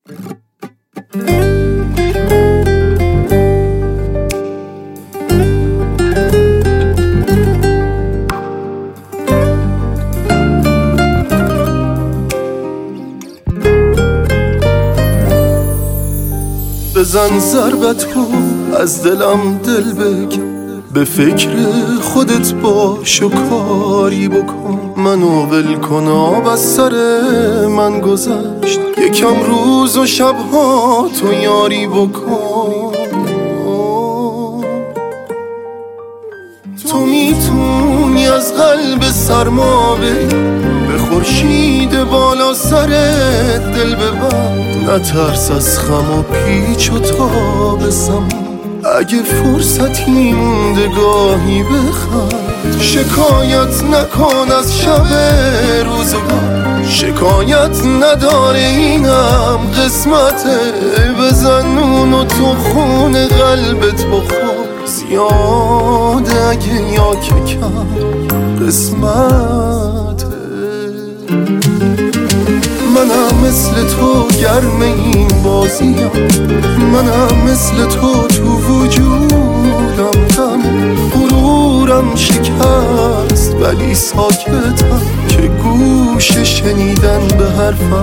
بزن ضربتو از دلم دل بگیر، به فکر خودت باش و کاری بکن. منو ول کن آب از سر من گذشت، یکم روز و شبها تو یاری بکن. تو میتونی از قلب سرما بری، به خورشید بالا سرت دل ببر. نترس از خم و پیچ و تاب زمان، اگه فرصتی مونده گاهی بخند. شکایت نکن از شب روزگار، شکایت نداره اینم قسمته. بزن اونو تو خون قلبت بخور، زیاده اگه یا که کم قسمته. منم مثل تو گرم این بازیم، منم مثل تو وجودم غم. غرورم شکست ولی ساکتم، که گوش شنیدن به حرفم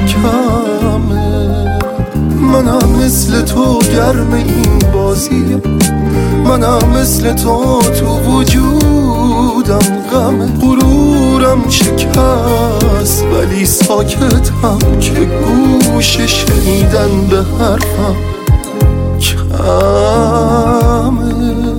کمه. منم مثل تو گرم این بازیم، منم مثل تو وجودم غم. غرورم شکست ولی ساکتم، که گوش شنیدن به حرفم کمه.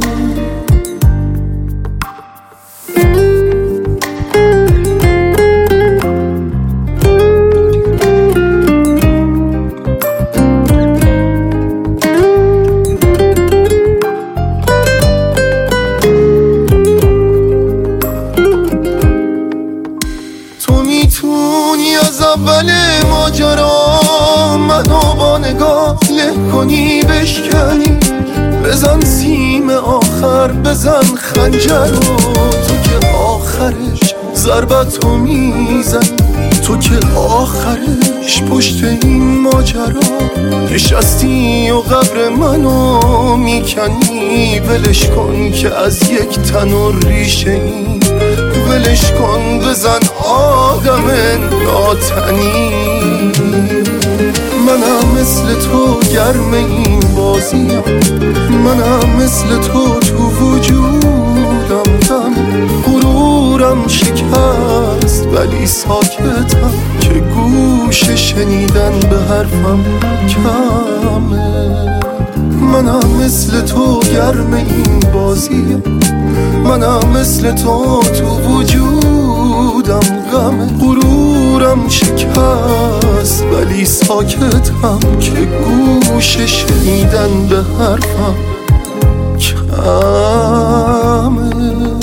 میتونی از اول ماجرا منو با نگاه له کنی بشکنی. بزن سیم آخر، بزن خنجر رو، تو که آخرش ضربتو میزن. تو که آخرش پشت این ماجرا نشستی و قبر منو میکنی. ولش کن که از یک تنور ریشه ای، ولش کن بزن آدم ناتنی. منم مثل تو گرم این بازیم، منم مثل تو وجودم غم. غرورم شکست ولی ساکتم، که گوش شنیدن به حرفم کمه. منم مثل تو گرم این بازیم، منم مثل تو وجودم غم. غرورم شکست ولی ساکتم، که گوش شنیدن به حرفم کمه.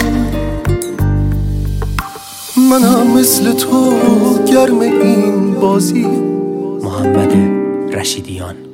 منم مثل تو گرم این بازی. محمد رشیدیان.